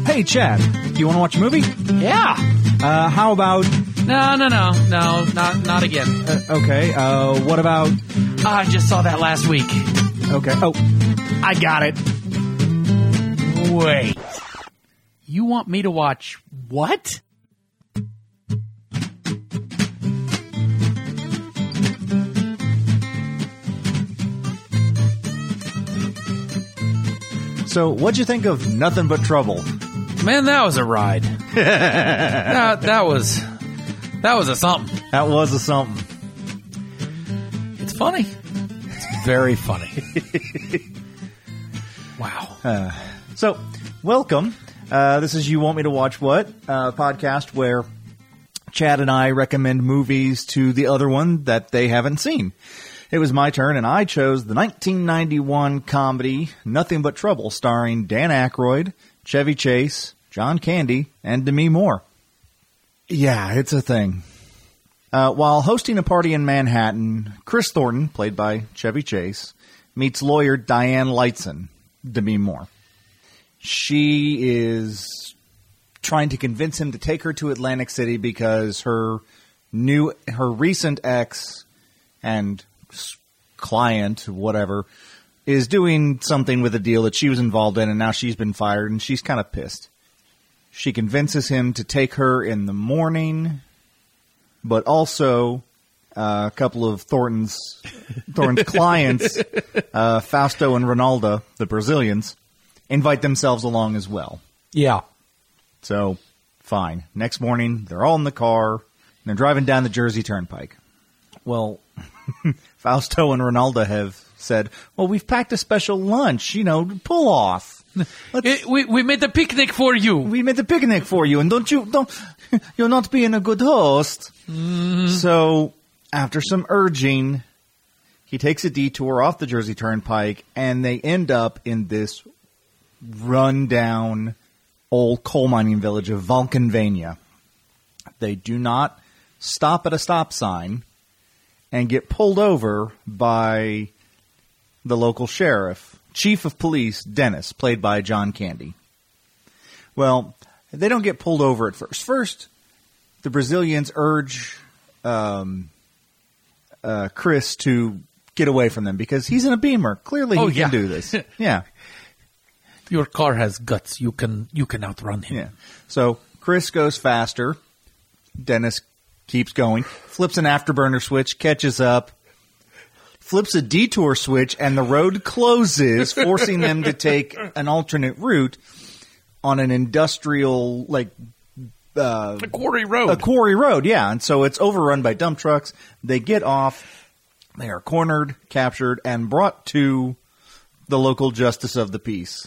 Hey, Chad, do you want to watch a movie? Yeah. How about... No, not again. Okay, what about... I just saw that last week. Okay, oh, I got it. Wait. You want me to watch what? So, what'd you think of Nothing But Trouble? Man, that was a ride. that was a something. That was a something. It's funny. It's very funny. Wow. So, welcome. This is You Want Me to Watch What? Podcast where Chad and I recommend movies to the other one that they haven't seen. It was my turn, and I chose the 1991 comedy Nothing But Trouble, starring Dan Aykroyd, Chevy Chase, John Candy, and Demi Moore. Yeah, it's a thing. While hosting a party in Manhattan, Chris Thornton, played by Chevy Chase, meets lawyer Diane Lightson, Demi Moore. She is trying to convince him to take her to Atlantic City because her recent ex and client, whatever, is doing something with a deal that she was involved in, and now she's been fired, and she's kind of pissed. She convinces him to take her in the morning, but also a couple of Thornton's clients, Fausto and Ronaldo, the Brazilians, invite themselves along as well. Yeah. So, fine. Next morning, they're all in the car, and they're driving down the Jersey Turnpike. Well, Fausto and Ronaldo have said, well, we've packed a special lunch, pull off. We made the picnic for you. We made the picnic for you, and you're not being a good host. Mm-hmm. So, after some urging, he takes a detour off the Jersey Turnpike, and they end up in this run-down old coal mining village of Vulcanvania. They do not stop at a stop sign and get pulled over by the local sheriff, chief of police, Dennis, played by John Candy. Well, they don't get pulled over at first. First, the Brazilians urge Chris to get away from them because he's in a Beamer. Clearly he can do this. Yeah. Your car has guts. You can outrun him. Yeah. So Chris goes faster. Dennis keeps going. Flips an afterburner switch, catches up. Flips a detour switch, and the road closes, forcing them to take an alternate route on an industrial, a quarry road. A quarry road, yeah. And so it's overrun by dump trucks. They get off. They are cornered, captured, and brought to the local justice of the peace.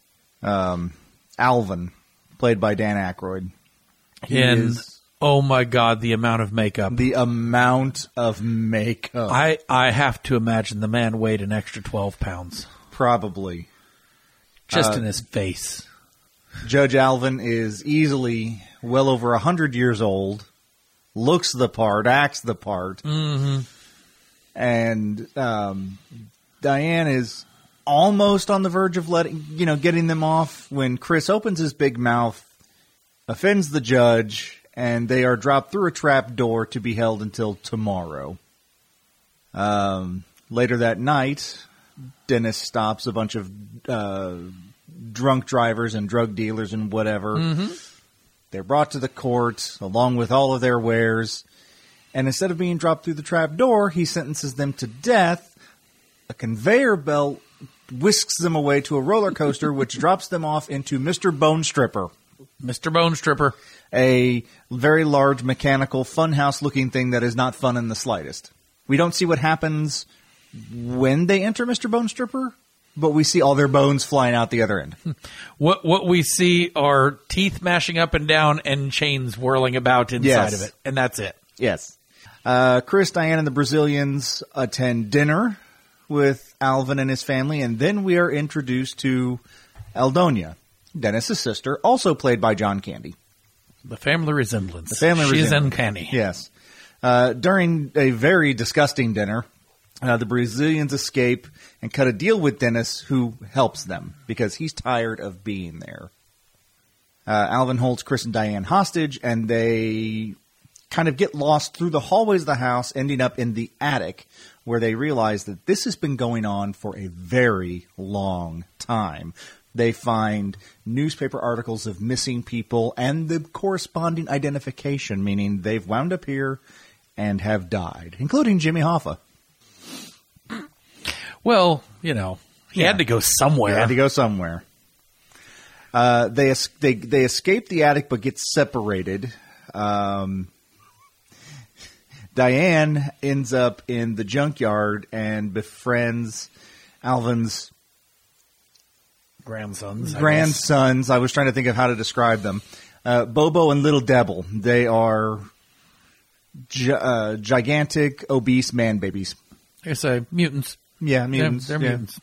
Alvin, played by Dan Aykroyd. Oh my God, the amount of makeup. The amount of makeup. I have to imagine the man weighed an extra 12 pounds. Probably. Just in his face. Judge Alvin is easily well over 100 years old, looks the part, acts the part. Mm-hmm. And Diane is almost on the verge of getting them off when Chris opens his big mouth, offends the judge, and they are dropped through a trap door to be held until tomorrow. Later that night, Dennis stops a bunch of drunk drivers and drug dealers and whatever. Mm-hmm. They're brought to the court along with all of their wares. And instead of being dropped through the trap door, he sentences them to death. A conveyor belt whisks them away to a roller coaster, which drops them off into Mr. Bone Stripper. Mr. Bone Stripper. A very large mechanical funhouse-looking thing that is not fun in the slightest. We don't see what happens when they enter Mr. Bone Stripper, but we see all their bones flying out the other end. What we see are teeth mashing up and down and chains whirling about inside of it, and that's it. Yes. Chris, Diane, and the Brazilians attend dinner with Alvin and his family, and then we are introduced to Aldonia, Dennis's sister, also played by John Candy. The family resemblance. She's uncanny. Yes. During a very disgusting dinner, the Brazilians escape and cut a deal with Dennis, who helps them because he's tired of being there. Alvin holds Chris and Diane hostage, and they kind of get lost through the hallways of the house, ending up in the attic, where they realize that this has been going on for a very long time. They find newspaper articles of missing people and the corresponding identification, meaning they've wound up here and have died, including Jimmy Hoffa. Well, you know, he had to go somewhere. He had to go somewhere. They escape the attic but get separated. Diane ends up in the junkyard and befriends Alvin's grandsons. I was trying to think of how to describe them. Bobo and Little Devil. They are gigantic, obese man babies. I say mutants. Yeah, mutants. They're mutants.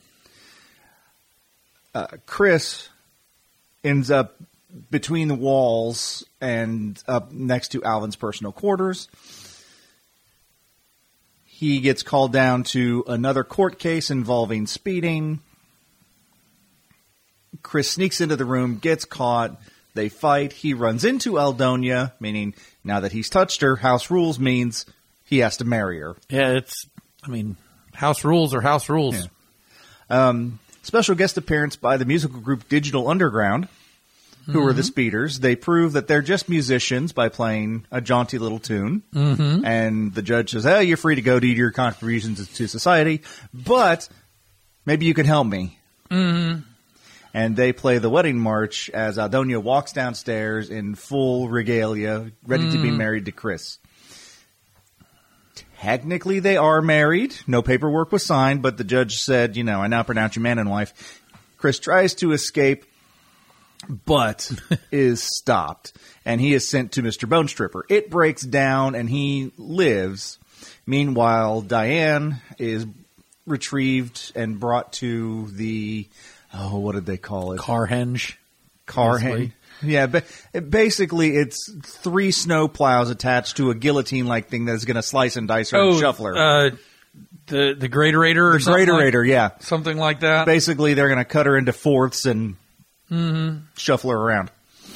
Chris ends up between the walls and up next to Alvin's personal quarters. He gets called down to another court case involving speeding. Chris sneaks into the room, gets caught. They fight. He runs into Aldonia, meaning now that he's touched her, house rules means he has to marry her. Yeah, house rules are house rules. Yeah. Special guest appearance by the musical group Digital Underground, who are the speeders. They prove that they're just musicians by playing a jaunty little tune. Mm-hmm. And the judge says, hey, you're free to go to your contributions to society, but maybe you can help me. Mm-hmm. And they play the wedding march as Aldonia walks downstairs in full regalia, ready to be married to Chris. Technically, they are married. No paperwork was signed, but the judge said, I now pronounce you man and wife. Chris tries to escape, but is stopped, and he is sent to Mr. Bone Stripper. It breaks down, and he lives. Meanwhile, Diane is retrieved and brought to the, what did they call it? Carhenge. Yeah, basically it's 3 snow plows attached to a guillotine-like thing that's going to slice and dice her and shuffle her. The Greatorator or something? The Greatorator, yeah. Something like that? Basically, they're going to cut her into fourths and shuffle her around.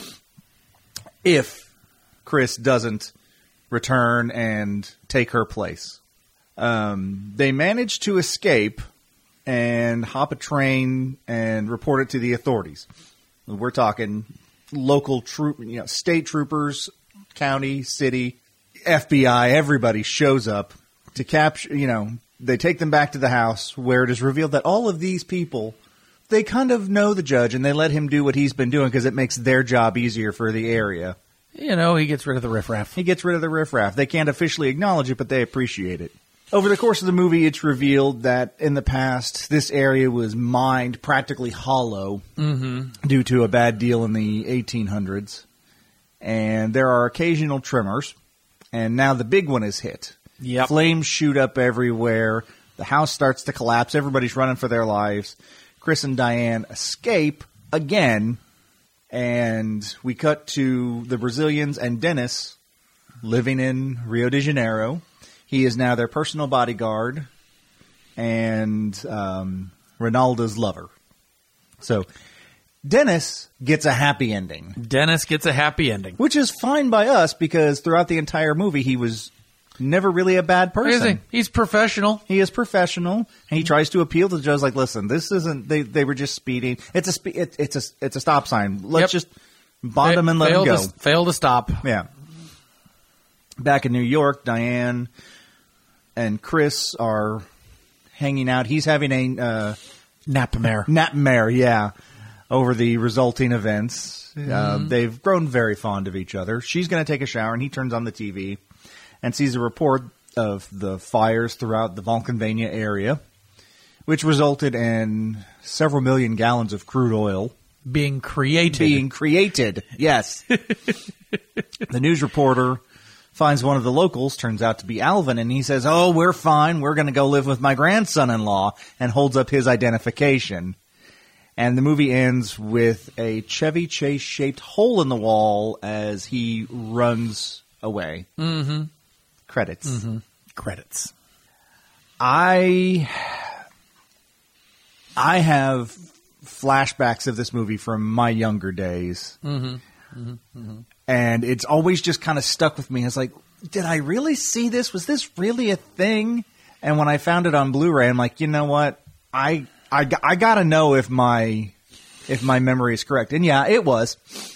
If Chris doesn't return and take her place. They manage to escape and hop a train and report it to the authorities. We're talking local state troopers, county, city, FBI, everybody shows up to capture, they take them back to the house where it is revealed that all of these people, they kind of know the judge and they let him do what he's been doing because it makes their job easier for the area. He gets rid of the riffraff. They can't officially acknowledge it, but they appreciate it. Over the course of the movie, it's revealed that in the past, this area was mined practically hollow due to a bad deal in the 1800s. And there are occasional tremors. And now the big one is hit. Yep. Flames shoot up everywhere. The house starts to collapse. Everybody's running for their lives. Chris and Diane escape again. And we cut to the Brazilians and Dennis living in Rio de Janeiro. He is now their personal bodyguard and Ronaldo's lover. So Dennis gets a happy ending. Which is fine by us because throughout the entire movie he was never really a bad person. He's professional. He is professional. And he tries to appeal to the judge like, listen, this isn't, they were just speeding. It's a stop sign. Let's just bond them and let them go. Fail to stop. Yeah. Back in New York, Diane and Chris are hanging out. He's having a Napmare, yeah, over the resulting events. They've grown very fond of each other. She's going to take a shower, and he turns on the TV and sees a report of the fires throughout the Vulcanvania area, which resulted in several million gallons of crude oil being created. Yes. The news reporter finds one of the locals, turns out to be Alvin, and he says, oh, we're fine, we're going to go live with my grandson-in-law, and holds up his identification. And the movie ends with a Chevy Chase-shaped hole in the wall as he runs away. Mm-hmm. Credits. Mm-hmm. Credits. I have flashbacks of this movie from my younger days. Mm-hmm. And it's always just kind of stuck with me. It's like, did I really see this? Was this really a thing? And when I found it on Blu-ray, I'm like, you know what? I got to know if my memory is correct. And yeah, it was.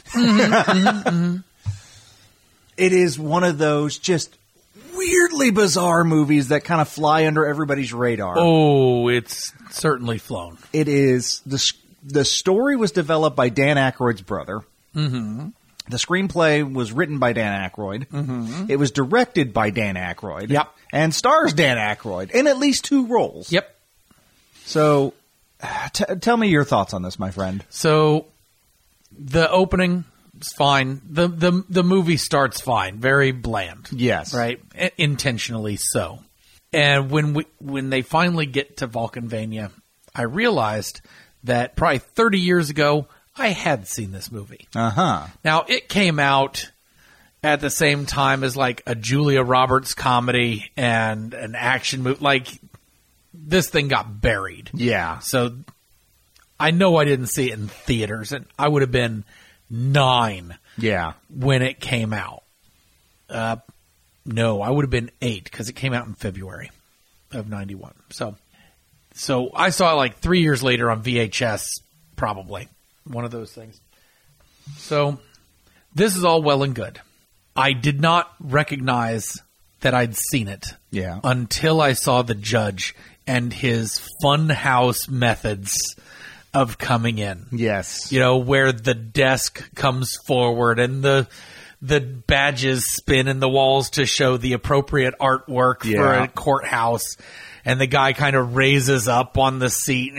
It is one of those just weirdly bizarre movies that kind of fly under everybody's radar. Oh, it's certainly flown. It is. The story was developed by Dan Aykroyd's brother. Mm-hmm. The screenplay was written by Dan Aykroyd. Mm-hmm. It was directed by Dan Aykroyd. Yep. And stars Dan Aykroyd in at least 2 roles. Yep. So, tell me your thoughts on this, my friend. So, the opening is fine. The movie starts fine. Very bland. Yes. Right? Intentionally so. And when they finally get to Vulcanvania, I realized that probably 30 years ago, I had seen this movie. Uh-huh. Now, it came out at the same time as like a Julia Roberts comedy and an action movie. Like, this thing got buried. Yeah. So, I know I didn't see it in theaters, and I would have been 9 when it came out. No, I would have been 8 because it came out in February of 91. So I saw it like 3 years later on VHS, probably. One of those things. So this is all well and good. I did not recognize that I'd seen it until I saw the judge and his funhouse methods of coming in. Yes. You know, where the desk comes forward and the badges spin in the walls to show the appropriate artwork for a courthouse. And the guy kind of raises up on the seat.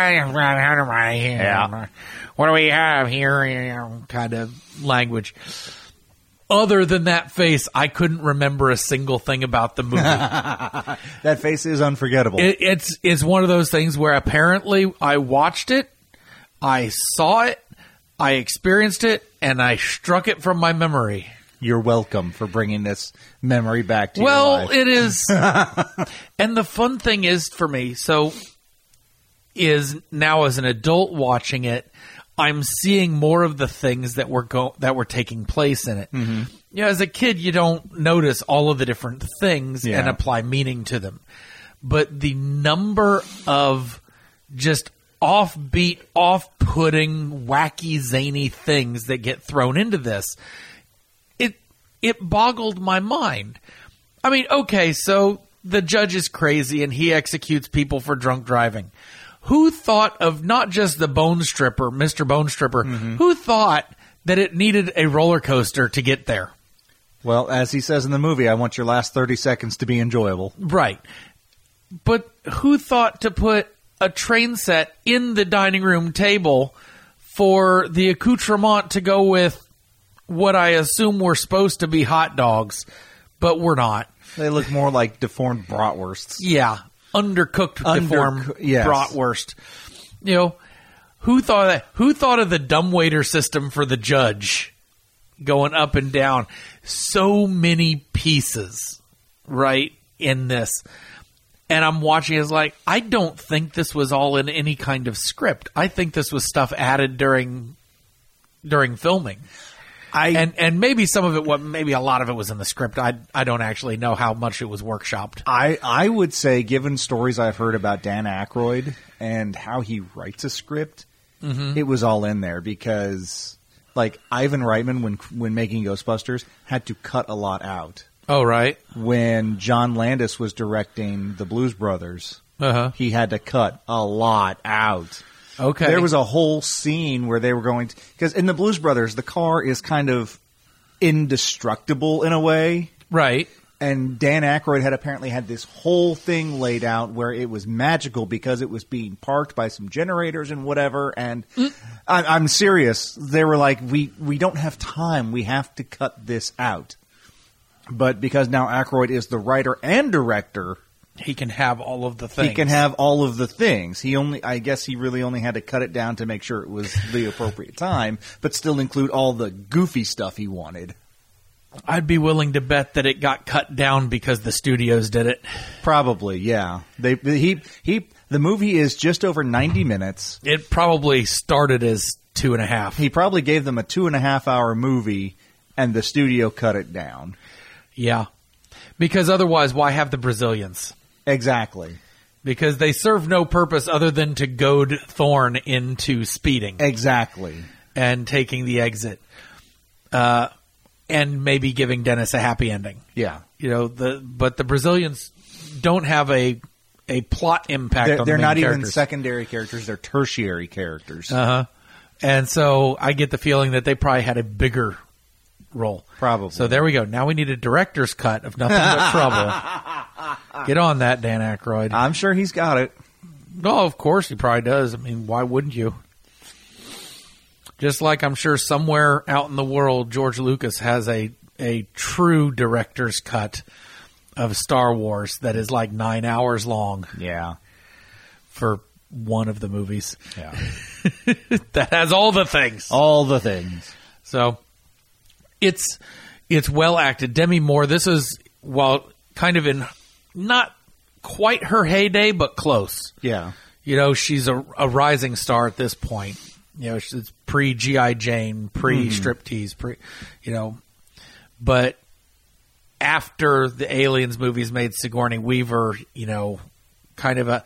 Yeah. What do we have here? Kind of language. Other than that face, I couldn't remember a single thing about the movie. That face is unforgettable. It's one of those things where apparently I watched it, I saw it, I experienced it, and I struck it from my memory. You're welcome for bringing this memory back to your life. Well, it is. And the fun thing is for me, is now as an adult watching it, I'm seeing more of the things that were taking place in it. Mm-hmm. You know, as a kid, you don't notice all of the different things and apply meaning to them. But the number of just offbeat, off-putting, wacky, zany things that get thrown into this, it boggled my mind. I mean, okay, so the judge is crazy and he executes people for drunk driving. Who thought of not just the Bone Stripper, Mr. Bone Stripper, who thought that it needed a roller coaster to get there? Well, as he says in the movie, I want your last 30 seconds to be enjoyable. Right. But who thought to put a train set in the dining room table for the accoutrement to go with what I assume were supposed to be hot dogs, but we're not. They look more like deformed bratwursts. Yeah. Undercooked, deformed bratwurst. You know, who thought of that? Who thought of the dumbwaiter system for the judge going up and down? So many pieces, right, in this. And I'm watching, it's like, I don't think this was all in any kind of script. I think this was stuff added during filming. And maybe some of it, maybe a lot of it was in the script. I don't actually know how much it was workshopped. I would say, given stories I've heard about Dan Aykroyd and how he writes a script, it was all in there because, like, Ivan Reitman, when making Ghostbusters, had to cut a lot out. Oh, right. When John Landis was directing the Blues Brothers, he had to cut a lot out. Okay. There was a whole scene where they were going to... Because in the Blues Brothers, the car is kind of indestructible in a way. Right. And Dan Aykroyd had apparently had this whole thing laid out where it was magical because it was being parked by some generators and whatever. And I'm serious. They were like, we don't have time. We have to cut this out. But because now Aykroyd is the writer and director... He can have all of the things. He can have all of the things. I guess he really only had to cut it down to make sure it was the appropriate time, but still include all the goofy stuff he wanted. I'd be willing to bet that it got cut down because the studios did it. Probably, yeah. The movie is just over 90 minutes. It probably started as 2.5. He probably gave them a 2.5-hour movie, and the studio cut it down. Yeah. Because otherwise, why have the Brazilians? Exactly. Because they serve no purpose other than to goad Thorne into speeding. Exactly. And taking the exit. And maybe giving Dennis a happy ending. Yeah. You know, but the Brazilians don't have a plot impact on the They're main not characters. even secondary characters, they're tertiary characters. Uh-huh. And so I get the feeling that they probably had a bigger role. Probably. So there we go. Now we need a director's cut of Nothing But Trouble. Get on that, Dan Aykroyd. I'm sure he's got it. Oh, of course he probably does. I mean, why wouldn't you? Just like I'm sure somewhere out in the world, George Lucas has a true director's cut of Star Wars that is like 9 hours long. Yeah. For one of the movies. Yeah. That has all the things. All the things. So it's well acted. Demi Moore, this is, well, kind of in not quite her heyday, but close. Yeah. You know, she's a rising star at this point. You know, it's pre-G.I. Jane, pre-striptease, but after the Aliens movies made Sigourney Weaver, you know, kind of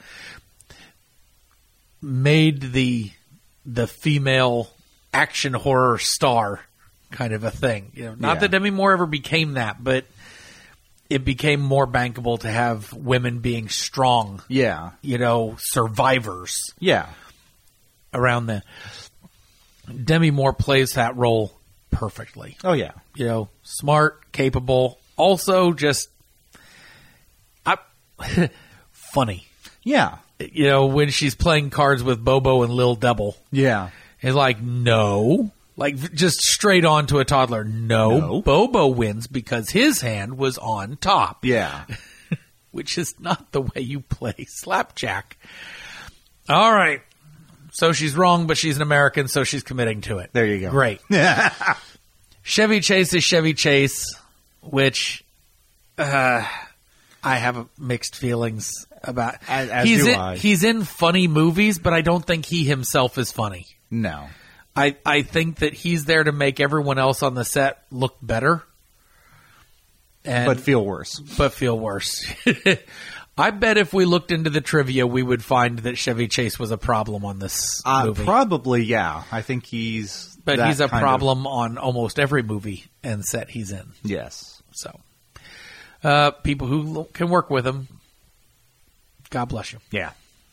made the female action horror star kind of a thing. You know, not that Demi Moore ever became that, but it became more bankable to have women being strong. Yeah. You know, survivors. Yeah. Around the Demi Moore plays that role perfectly. Oh yeah. You know, smart, capable, also just funny. Yeah. You know, when she's playing cards with Bobo and Lil Devil. Yeah. It's like, no. Like, just straight on to a toddler. No. Bobo wins because his hand was on top. Yeah. Which is not the way you play Slapjack. All right. So she's wrong, but she's an American, so she's committing to it. There you go. Great. Chevy Chase is Chevy Chase, which I have mixed feelings about. As he's do in, I. He's in funny movies, but I don't think he himself is funny. No. I think that he's there to make everyone else on the set look better. But feel worse. I bet if we looked into the trivia, we would find that Chevy Chase was a problem on this movie. Probably, yeah. I think he's But he's a problem on almost every movie and set he's in. Yes. So, people who can work with him, God bless you. Yeah.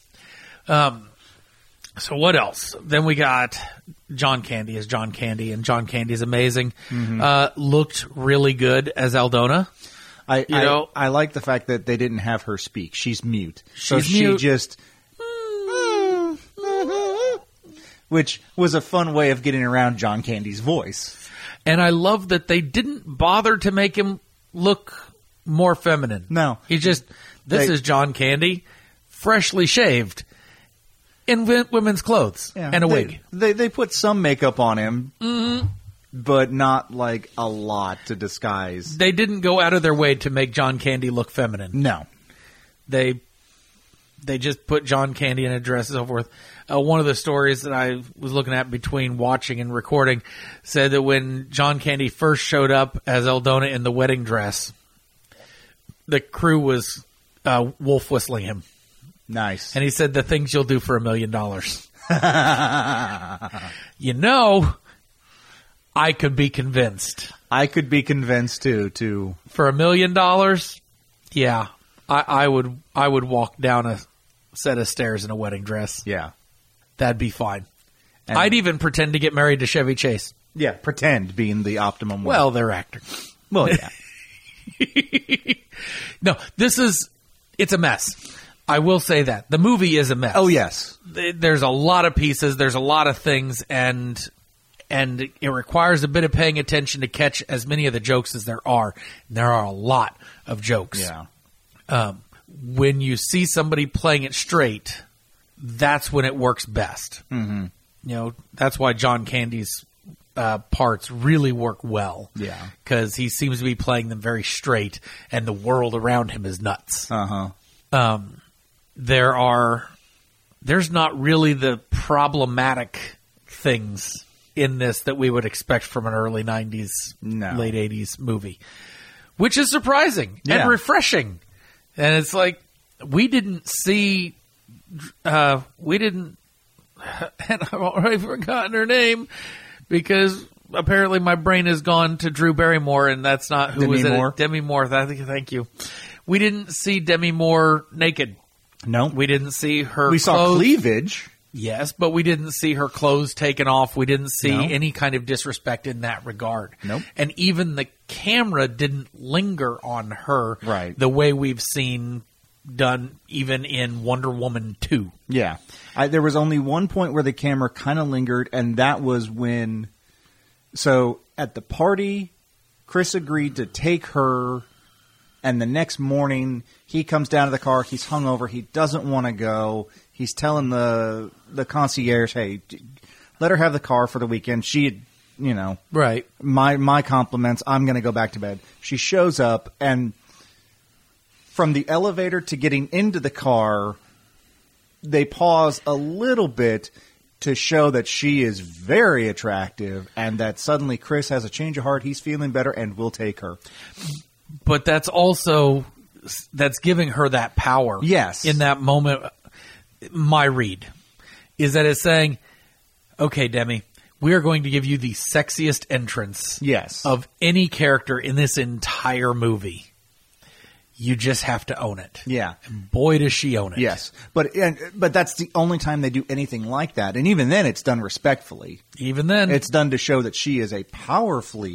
So what else? Then we got John Candy as John Candy, and John Candy is amazing. Mm-hmm. Looked really good as Aldona. I like the fact that they didn't have her speak. She's mute. She's mute. She just... which was a fun way of getting around John Candy's voice. And I love that they didn't bother to make him look more feminine. No. He just, this is John Candy, freshly shaved, in women's clothes and a wig. They put some makeup on him, but not like a lot to disguise. They didn't go out of their way to make John Candy look feminine. No. They just put John Candy in a dress and so forth. One of the stories that I was looking at between watching and recording said that when John Candy first showed up as Aldona in the wedding dress, the crew was wolf whistling him. Nice. And he said, the things you'll do for $1 million. You know, I could be convinced. I could be convinced too. For $1 million, yeah, I would walk down a set of stairs in a wedding dress. Yeah. That'd be fine. And I'd even pretend to get married to Chevy Chase. Yeah, pretend being the optimum way. Well, they're actors. Well, yeah. No, it's a mess. I will say that. The movie is a mess. Oh, yes. There's a lot of pieces. There's a lot of things, and it requires a bit of paying attention to catch as many of the jokes as there are. And there are a lot of jokes. Yeah. When you see somebody playing it straight, that's when it works best. Mm-hmm. You know, that's why John Candy's parts really work well. Yeah. Because he seems to be playing them very straight, and the world around him is nuts. Uh-huh. There's not really the problematic things in this that we would expect from an early 90s, No. late 80s movie, which is surprising Yeah. and refreshing. And it's like, we didn't see, and I've already forgotten her name because apparently my brain has gone to Drew Barrymore, and that's not who Demi was in Moore? it. Demi Moore. Thank you. We didn't see Demi Moore naked. No. We didn't see her We saw clothes. cleavage. Yes, but we didn't see her clothes taken off. We didn't see No. any kind of disrespect in that regard. Nope. And even the camera didn't linger on her Right. the way we've seen done even in Wonder Woman 2. Yeah. There was only one point where the camera kind of lingered, and that was when... So, at the party, Chris agreed to take her, and the next morning, he comes down to the car, he's hungover, he doesn't want to go, he's telling the concierge, hey, let her have the car for the weekend. She had, Right. my compliments, I'm going to go back to bed. She shows up, and from the elevator to getting into the car, they pause a little bit to show that she is very attractive and that suddenly Chris has a change of heart, he's feeling better, and will take her. But that's giving her that power. Yes. In that moment, my read is that it's saying, okay, Demi, we are going to give you the sexiest entrance Yes. of any character in this entire movie. You just have to own it. Yeah. And boy, does she own it. Yes. But that's the only time they do anything like that. And even then, it's done respectfully. Even then, It's done to show that she is a powerful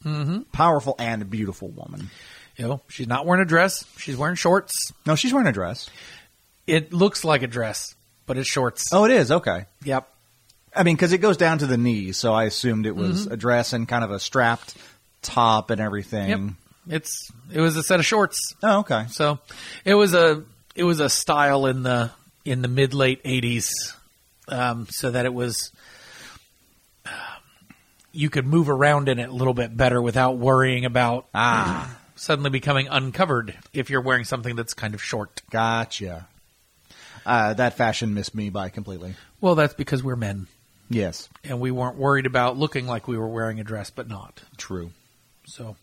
and beautiful woman. she's not wearing a dress. She's wearing shorts. No, she's wearing a dress. It looks like a dress, but it's shorts. Oh, it is? Okay. Yep. I mean, because it goes down to the knees, so I assumed it was a dress and kind of a strapped top and everything. Yep. It was a set of shorts. Oh, okay. So it was a style in the mid late 80s, so that it was you could move around in it a little bit better without worrying about suddenly becoming uncovered if you're wearing something that's kind of short. Gotcha. That fashion missed me by completely. Well, that's because we're men, Yes, and we weren't worried about looking like we were wearing a dress, but not. true. So,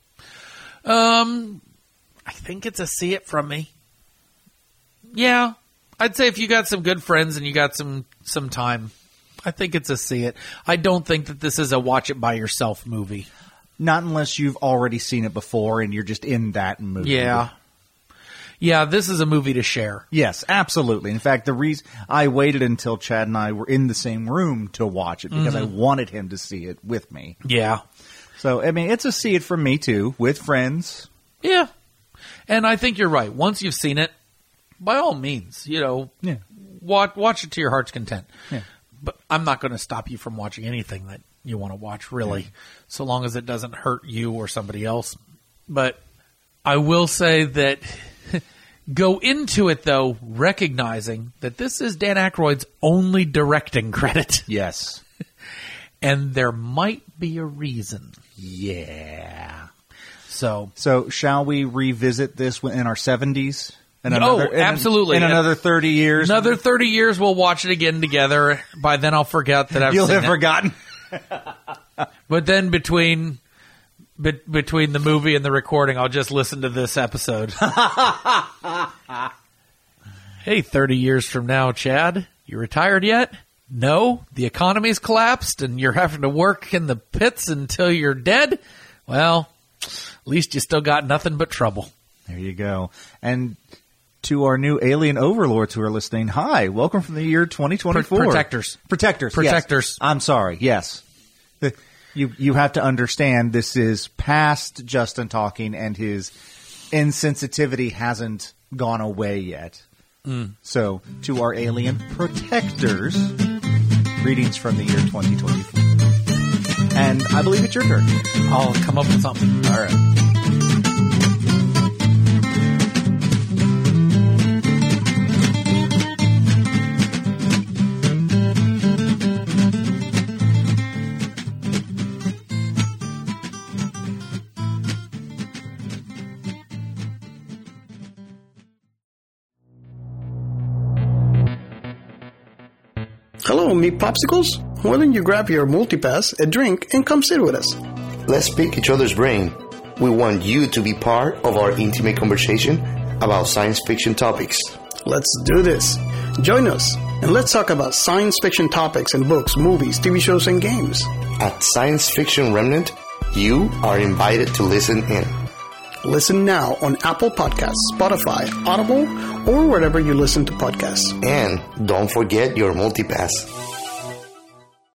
I think it's a see it from me. Yeah, I'd say if you got some good friends and you got some time, I think it's a see it. I don't think that this is a watch it by yourself movie. Not unless you've already seen it before and you're just in that mood. Yeah, this is a movie to share. Yes, absolutely. In fact, the reason I waited until Chad and I were in the same room to watch it because I wanted him to see it with me. Yeah. So, I mean, it's a see it from me too, with friends. Yeah. And I think you're right. Once you've seen it, by all means, Yeah. watch it to your heart's content. Yeah. But I'm not going to stop you from watching anything that you want to watch, really, so long as it doesn't hurt you or somebody else. But I will say that go into it, though, recognizing that this is Dan Aykroyd's only directing credit. Yes. And there might be a reason. Yeah. So shall we revisit this in our 70s? Absolutely. In another 30 years? Another 30 years, we'll watch it again together. By then, I'll forget that I've You'll seen have it. forgotten. But then between the movie and the recording, I'll just listen to this episode. Hey, 30 years from now, Chad, you retired yet? No? The economy's collapsed and you're having to work in the pits until you're dead? Well, at least you still got nothing but trouble. There you go. And to our new alien overlords who are listening, hi, welcome from the year 2024. Protectors. Yes. I'm sorry, yes. You have to understand this is past Justin talking and his insensitivity hasn't gone away yet. So, to our alien protectors, greetings from the year 2024. And I believe it's your turn. I'll come up with something. All right. Hello, meat popsicles? why don't you grab your multipass, a drink, and come sit with us? Let's pick each other's brain. We want you to be part of our intimate conversation about science fiction topics. Let's do this. Join us, and let's talk about science fiction topics in books, movies, TV shows, and games. At Science Fiction Remnant, you are invited to listen in. Listen now on Apple Podcasts, Spotify, Audible, or wherever you listen to podcasts. And don't forget your multipass.